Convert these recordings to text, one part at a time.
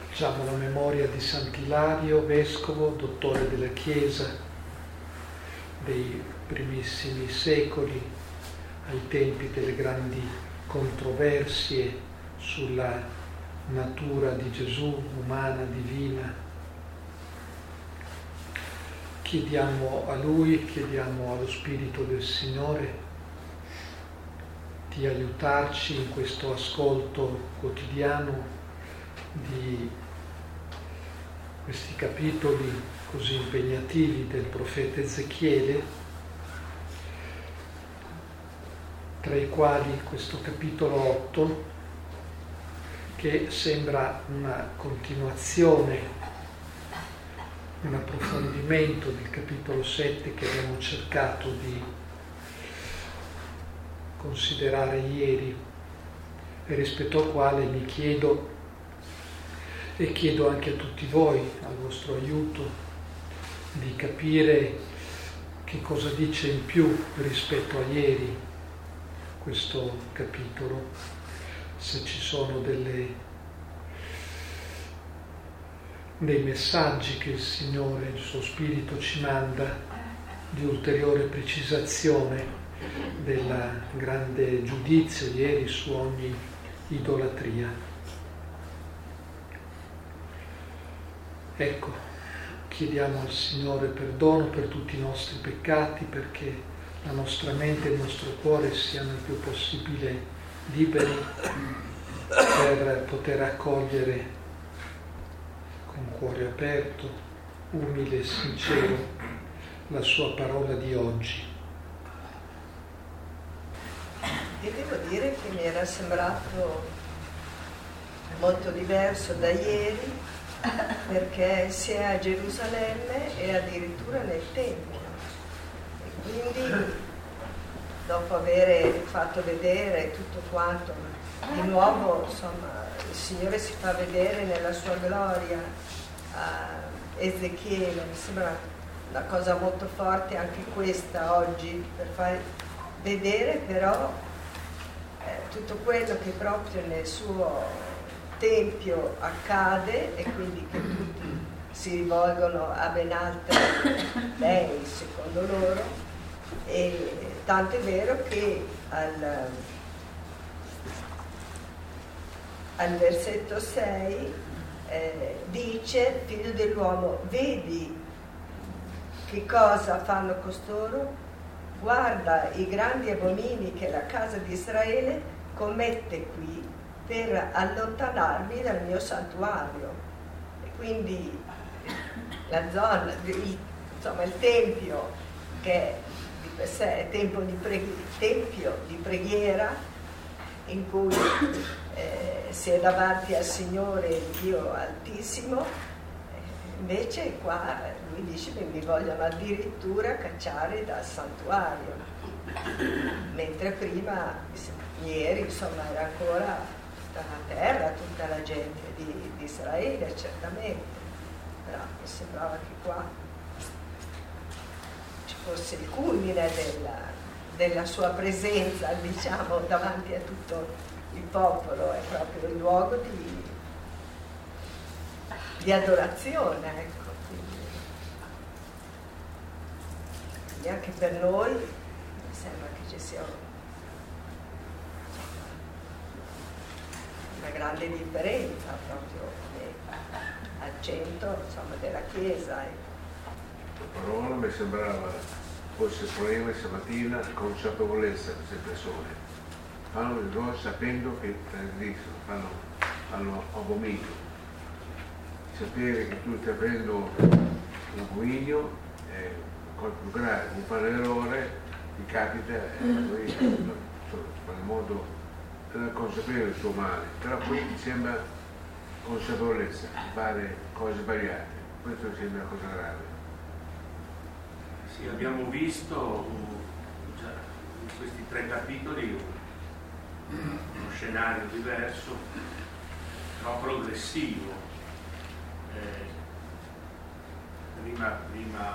Facciamo la memoria di Sant'Ilario, vescovo, dottore della Chiesa dei primissimi secoli, ai tempi delle grandi controversie sulla natura di Gesù, umana, divina. Chiediamo a Lui, chiediamo allo Spirito del Signore di aiutarci in questo ascolto quotidiano di questi capitoli così impegnativi del profeta Ezechiele, tra i quali questo capitolo 8, che sembra una continuazione, un approfondimento del capitolo 7 che abbiamo cercato di considerare ieri, e rispetto al quale mi chiedo e chiedo anche a tutti voi, al vostro aiuto, di capire che cosa dice in più rispetto a ieri questo capitolo, se ci sono dei messaggi che il Signore, il suo Spirito ci manda di ulteriore precisazione del grande giudizio ieri su ogni idolatria. Ecco, chiediamo al Signore perdono per tutti i nostri peccati, perché la nostra mente e il nostro cuore siano il più possibile liberi per poter accogliere con cuore aperto, umile e sincero la sua parola di oggi. E devo dire che mi era sembrato molto diverso da ieri, perché si è a Gerusalemme e addirittura nel Tempio. E quindi, dopo aver fatto vedere tutto quanto, di nuovo, insomma, il Signore si fa vedere nella sua gloria a Ezechiele. Mi sembra una cosa molto forte anche questa oggi, per far vedere però tutto quello che proprio nel suo Tempio accade, e quindi che tutti si rivolgono a ben altre dei, secondo loro, e tanto è vero che al versetto 6 dice: figlio dell'uomo, vedi che cosa fanno costoro? Guarda i grandi abomini che la casa di Israele commette qui per allontanarmi dal mio santuario. E quindi la zona, insomma il Tempio, che di per sé è tempio di preghiera, in cui si è davanti al Signore Dio Altissimo, invece qua lui dice che mi vogliono addirittura cacciare dal santuario, mentre prima, ieri, insomma, era ancora tutta la terra, tutta la gente di Israele, certamente, però mi sembrava che qua ci fosse il culmine della sua presenza, diciamo, davanti a tutto il popolo. È proprio il luogo di adorazione, ecco. Quindi anche per noi mi sembra che ci sia una grande differenza proprio al centro, insomma, della Chiesa. La parola mi sembrava fosse problema stamattina, consapevolezza di queste persone. Fanno le cose sapendo che tradiscono, fanno abominio. Sapere che tu stai prendendo un abominio è cosa più grave, non fare l'errore, ti capita e poi in qualche modo consapevole del tuo male, però poi ti sembra consapevolezza di fare cose sbagliate, questo mi sembra una cosa grave. Sì, abbiamo visto in questi 3 capitoli uno scenario diverso, però progressivo. Prima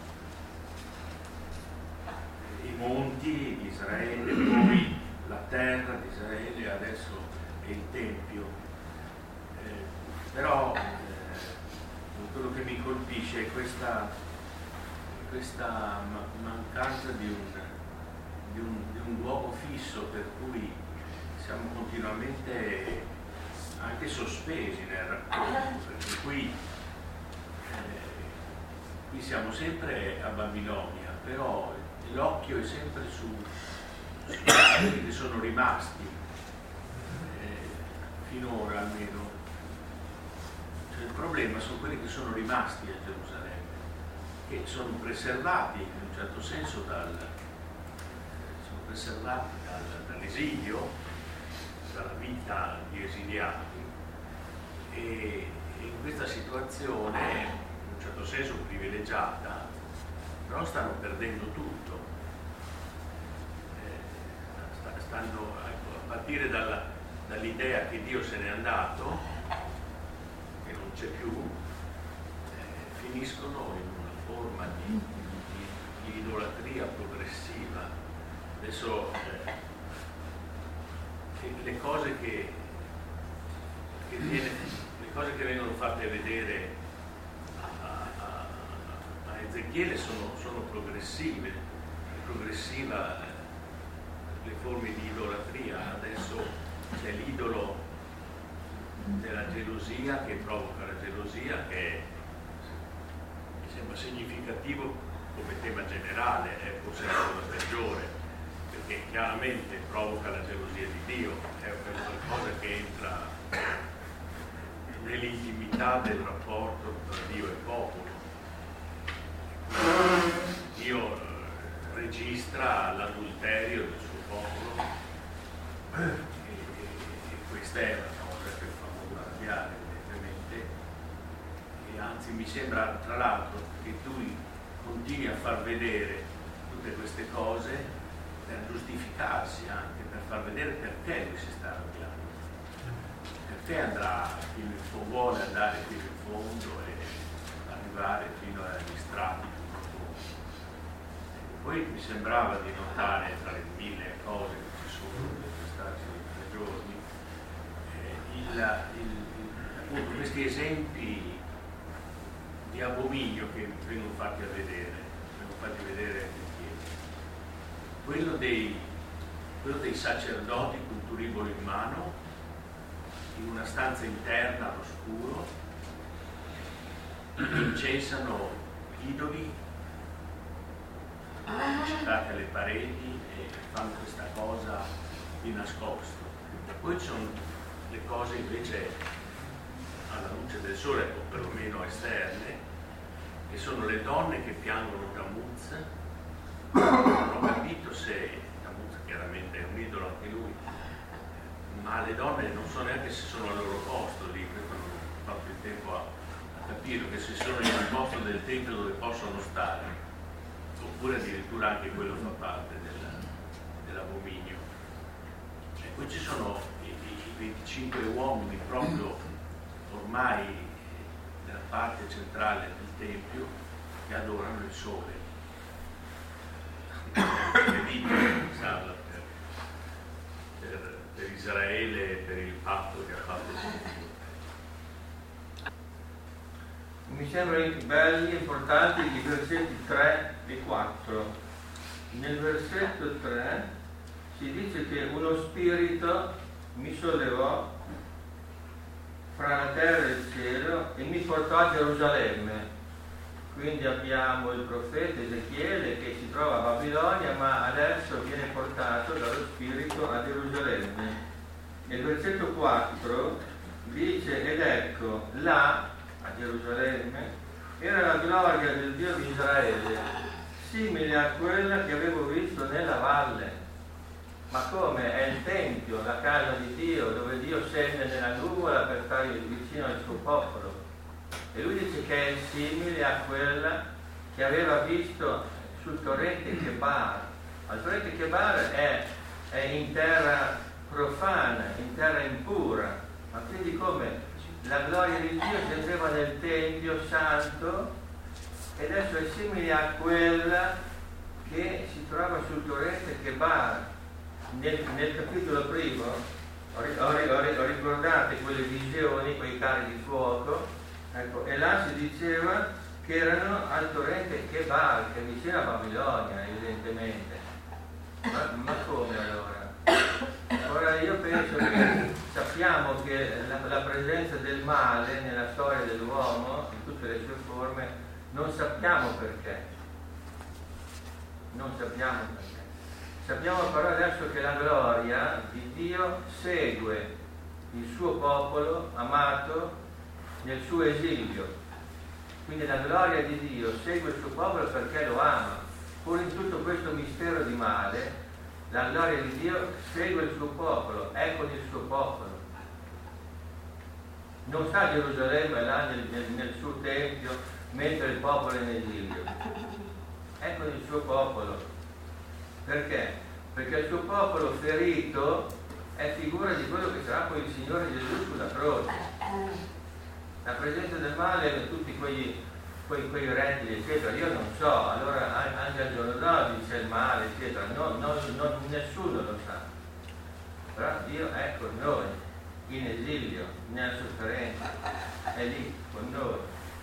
i monti di Israele, poi la terra di Israele, adesso è il Tempio. Però mi colpisce è questa mancanza di un luogo fisso, per cui siamo continuamente anche sospesi nel racconto, perché qui siamo sempre a Babilonia, però l'occhio è sempre su quelli che sono rimasti, finora almeno. Cioè, il problema sono quelli che sono rimasti a Gerusalemme, che sono preservati in un certo senso dall'esilio, dalla vita di esiliati, e in questa situazione in un certo senso privilegiata, però stanno perdendo tutto. Stanno, a partire dall'idea che Dio se n'è andato, che non c'è più, finiscono in una forma di idolatria progressiva. Adesso le cose che vengono fatte vedere a Ezechiele sono progressive, progressiva le forme di idolatria. Adesso c'è l'idolo della gelosia, che provoca la gelosia, che mi sembra significativo come tema generale, è forse la cosa peggiore, perché chiaramente provoca la gelosia di Dio, è qualcosa che entra nell'intimità del rapporto tra Dio e popolo. Dio registra l'adulterio del suo popolo e questa è una cosa che fa molto arrabbiare, evidentemente, e anzi mi sembra tra l'altro che tu continui a far vedere tutte queste cose per giustificarsi, anche per far vedere perché lui si sta arrabbiando, perché andrà fino in fondo, vuole andare fino in fondo e arrivare fino agli strati più profondi. Poi mi sembrava di notare, tra le mille cose che ci sono in questi 3 giorni, appunto questi esempi di abominio che vengono fatti vedere quello dei sacerdoti con turibolo in mano in una stanza interna all'oscuro, che incensano idoli citate alle pareti e fanno questa cosa di nascosto. Poi ci sono le cose invece alla luce del sole, o perlomeno esterne, che sono le donne che piangono Tammuz. Non ho capito se Tammuz chiaramente è un idolo anche lui, ma le donne non so neanche se sono al loro posto lì, questo non ho fatto il tempo a capire, che se sono in un posto del tempio dove possono stare, oppure addirittura anche quello fa parte dell'abominio. E poi ci sono i 25 uomini proprio ormai nella parte centrale del tempio che adorano il sole. Per Israele e per il patto che ha fatto con Dio. Mi sembrano belli, importanti i versetti 3 e 4. Nel versetto 3 si dice che uno spirito mi sollevò fra la terra e il cielo e mi portò a Gerusalemme. Quindi abbiamo il profeta Ezechiele che si trova a Babilonia, ma adesso viene portato dallo Spirito a Gerusalemme. Nel versetto 4 dice: ed ecco, là, a Gerusalemme, era la gloria del Dio di Israele, simile a quella che avevo visto nella valle. Ma come? È il Tempio, la casa di Dio, dove Dio scende nella nuvola per stare vicino al suo popolo. E lui dice che è simile a quella che aveva visto sul torrente Chebar. Il torrente Chebar è in terra profana, in terra impura, ma quindi come la gloria di Dio scendeva nel Tempio santo, e adesso è simile a quella che si trova sul torrente Chebar. Nel capitolo primo ricordate quelle visioni, quei carri di fuoco Ecco, e là si diceva che erano al torrente Kebal, che è vicino a Babilonia, evidentemente. Ma come allora? Ora io penso che sappiamo che la presenza del male nella storia dell'uomo, in tutte le sue forme, non sappiamo perché. Non sappiamo perché. Sappiamo però adesso che la gloria di Dio segue il suo popolo amato nel suo esilio. Quindi la gloria di Dio segue il suo popolo perché lo ama. Pur in tutto questo mistero di male, la gloria di Dio segue il suo popolo, è con il suo popolo. Non sta a Gerusalemme là nel suo tempio mentre il popolo è in esilio. È con il suo popolo. Perché? Perché il suo popolo ferito è figura di quello che sarà poi il Signore Gesù sulla croce. La presenza del male, tutti quei rettili, eccetera, io non so, allora anche al giorno d'oggi c'è il male, eccetera, nessuno lo sa. Però Dio è con noi, in esilio, nella sofferenza, è lì con noi.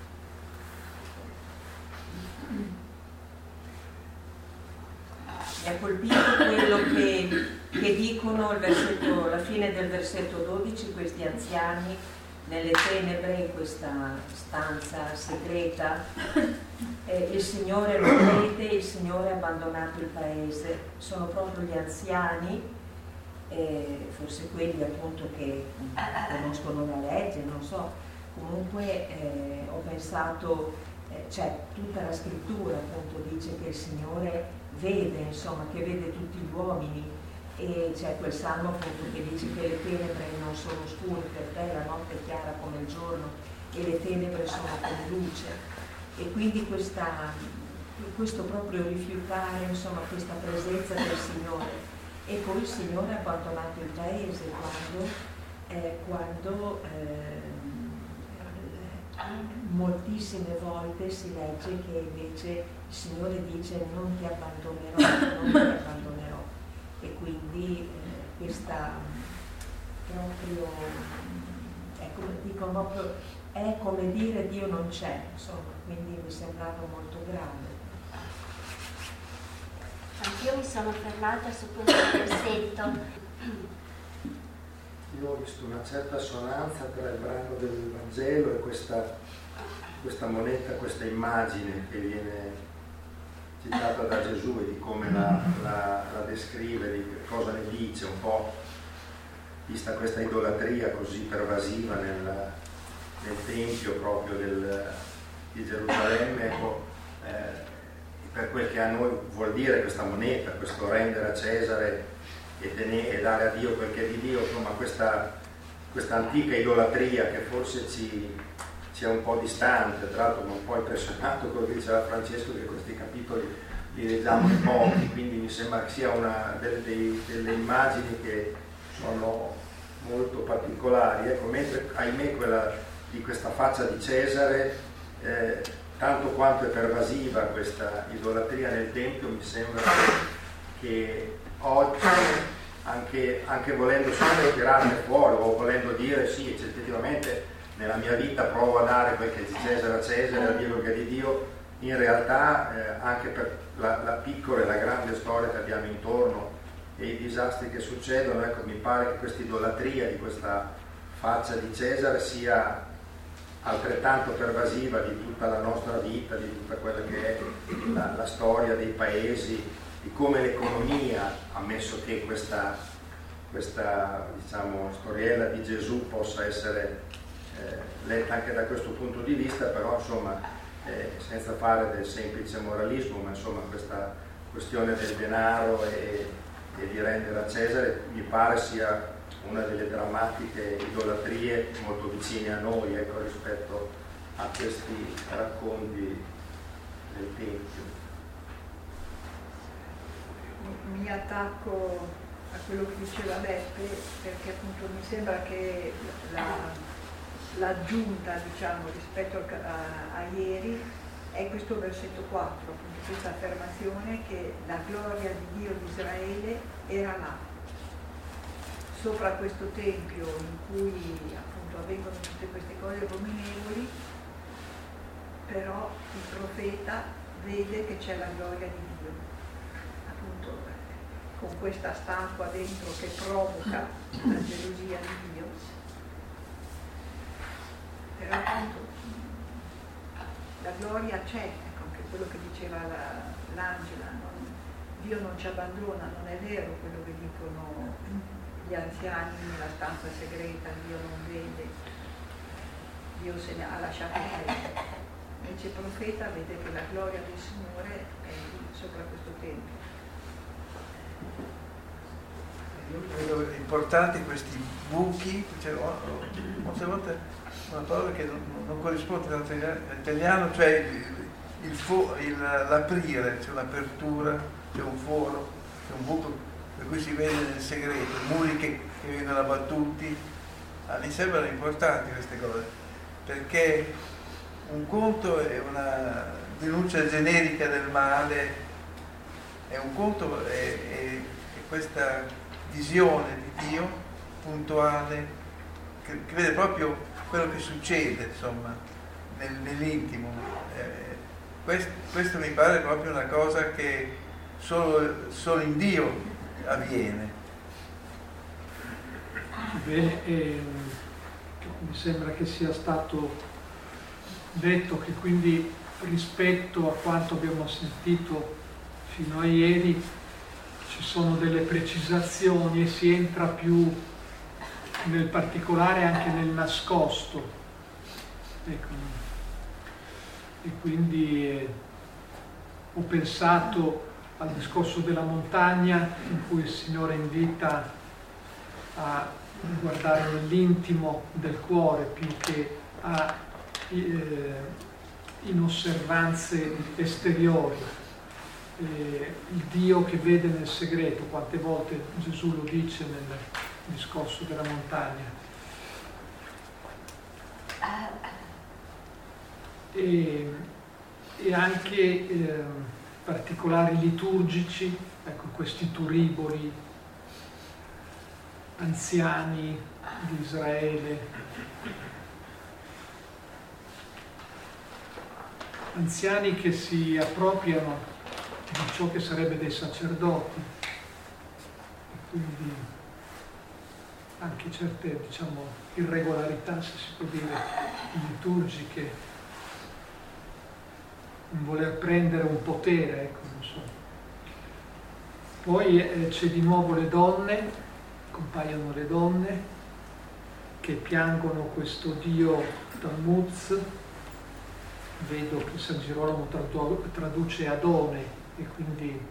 Mi ha colpito quello che dicono la fine del versetto 12, questi anziani nelle tenebre in questa stanza segreta, il Signore non vede, il Signore ha abbandonato il paese. Sono proprio gli anziani, forse quelli appunto che conoscono la legge, non so. Comunque ho pensato, cioè tutta la scrittura appunto dice che il Signore vede, insomma, che vede tutti gli uomini, e c'è quel salmo appunto che dice che le tenebre non sono oscure per te, la notte è chiara come il giorno e le tenebre sono come luce. E quindi questo proprio rifiutare, insomma, questa presenza del Signore. E poi il Signore ha abbandonato il paese quando moltissime volte si legge che invece il Signore dice non ti abbandonerò. E quindi questa proprio è come dire Dio non c'è, insomma, quindi mi sembrava molto grave. Anch'io mi sono fermata su questo versetto. Io ho visto una certa assonanza tra il brano del Vangelo e questa moneta, questa immagine che viene citata da Gesù e di come la descrive, di cosa ne dice, un po' vista questa idolatria così pervasiva nel Tempio proprio di Gerusalemme, ecco, per quel che a noi vuol dire questa moneta, questo rendere a Cesare e dare a Dio quel che è di Dio, insomma questa antica idolatria che forse ci è un po' distante. Tra l'altro mi ho un po' impressionato quello che diceva Francesco, che questi capitoli li leggiamo in pochi, quindi mi sembra che sia una delle immagini che sono molto particolari, ecco, mentre ahimè quella di questa faccia di Cesare, tanto quanto è pervasiva questa idolatria nel Tempio, mi sembra che oggi anche volendo solo tirarne fuori o volendo dire sì, effettivamente nella mia vita provo a dare quel che è di Cesare a Cesare, a Dio quel che è di Dio, in realtà anche per la piccola e la grande storia che abbiamo intorno e i disastri che succedono, ecco, mi pare che questa idolatria di questa faccia di Cesare sia altrettanto pervasiva di tutta la nostra vita, di tutta quella che è la storia dei paesi, di come l'economia, ammesso che questa diciamo storiella di Gesù possa essere letta anche da questo punto di vista, però insomma senza fare del semplice moralismo, ma insomma questa questione del denaro e di rendere a Cesare mi pare sia una delle drammatiche idolatrie molto vicine a noi, ecco, rispetto a questi racconti del Tempio. Mi attacco a quello che diceva Beppe, perché appunto mi sembra che l'aggiunta, diciamo, rispetto a ieri è questo versetto 4, appunto questa affermazione che la gloria di Dio di Israele era là, sopra questo tempio in cui appunto avvengono tutte queste cose abominevoli, però il profeta vede che c'è la gloria di Dio, appunto con questa statua dentro che provoca la gelosia di Dio, però appunto la gloria c'è, ecco, anche quello che diceva l'Angela, Dio non ci abbandona, non è vero quello che dicono gli anziani nella stanza segreta, Dio non vede, Dio se ne ha lasciato perdere. Invece il profeta vede che la gloria del Signore è sopra questo tempio. Io vedo importanti questi buchi, cioè, molte volte una parola che non corrisponde tanto in italiano, cioè l'aprire, c'è un'apertura, c'è un foro, c'è un buco per cui si vede nel segreto, muri che vengono abbattuti. Mi sembrano importanti queste cose, perché un conto è una denuncia generica del male, e un conto è questa visione di Dio puntuale che vede proprio quello che succede, insomma, nell'intimo. Questo mi pare proprio una cosa che solo in Dio avviene. Bene, mi sembra che sia stato detto che quindi rispetto a quanto abbiamo sentito fino a ieri ci sono delle precisazioni e si entra più nel particolare anche nel nascosto. Ecco. E quindi ho pensato al discorso della montagna in cui il Signore invita a guardare nell'intimo del cuore più che in osservanze esteriori. Il Dio che vede nel segreto, quante volte Gesù lo dice nel discorso della montagna. E anche particolari liturgici, ecco, questi turiboli anziani di Israele, anziani che si appropriano di ciò che sarebbe dei sacerdoti, e quindi anche certe, diciamo, irregolarità, se si può dire, liturgiche, un voler prendere un potere, ecco, non so. Poi c'è di nuovo le donne, compaiono le donne che piangono questo Dio Tammuz. Vedo che San Girolamo traduce Adone, e quindi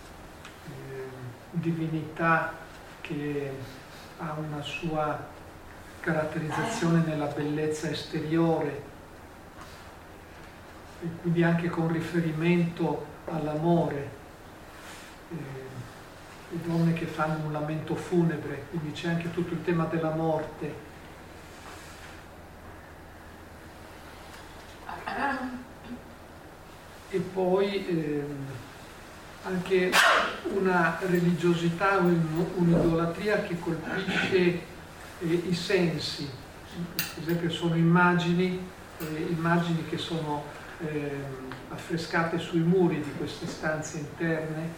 divinità che ha una sua caratterizzazione nella bellezza esteriore, e quindi anche con riferimento all'amore. Le donne che fanno un lamento funebre, quindi c'è anche tutto il tema della morte. E poi anche una religiosità, un'idolatria che colpisce i sensi. Per esempio sono immagini che sono affrescate sui muri di queste stanze interne,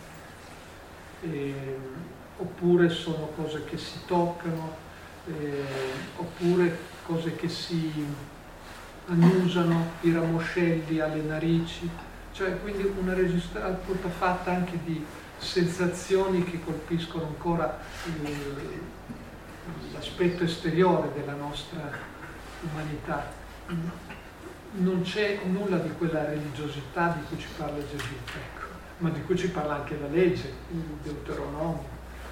oppure sono cose che si toccano, oppure cose che si annusano, i ramoscelli alle narici, cioè quindi una registrazione fatta anche di sensazioni che colpiscono ancora l'aspetto esteriore della nostra umanità. Non c'è nulla di quella religiosità di cui ci parla Gesù, ecco, ma di cui ci parla anche la legge, il Deuteronomio.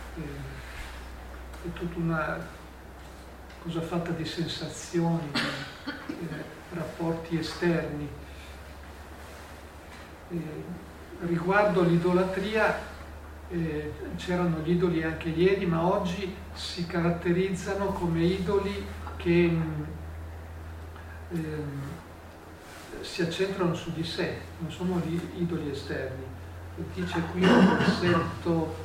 È tutta una cosa fatta di sensazioni, di rapporti esterni. Riguardo l'idolatria, c'erano gli idoli anche ieri, ma oggi si caratterizzano come idoli che si accentrano su di sé, non sono gli idoli esterni. E dice qui nel versetto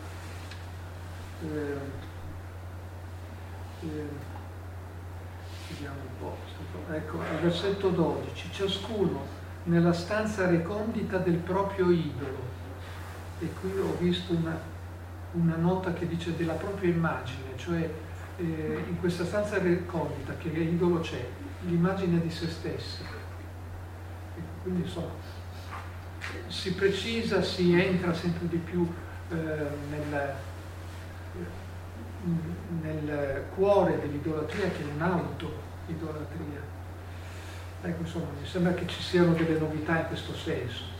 vediamo un po', ecco, al versetto 12: ciascuno nella stanza recondita del proprio idolo. E qui ho visto una nota che dice della propria immagine, cioè in questa stanza recondita che l'idolo c'è, l'immagine di se stessi. E quindi insomma si precisa, si entra sempre di più nel cuore dell'idolatria, che è un'auto-idolatria. Ecco, insomma, mi sembra che ci siano delle novità in questo senso.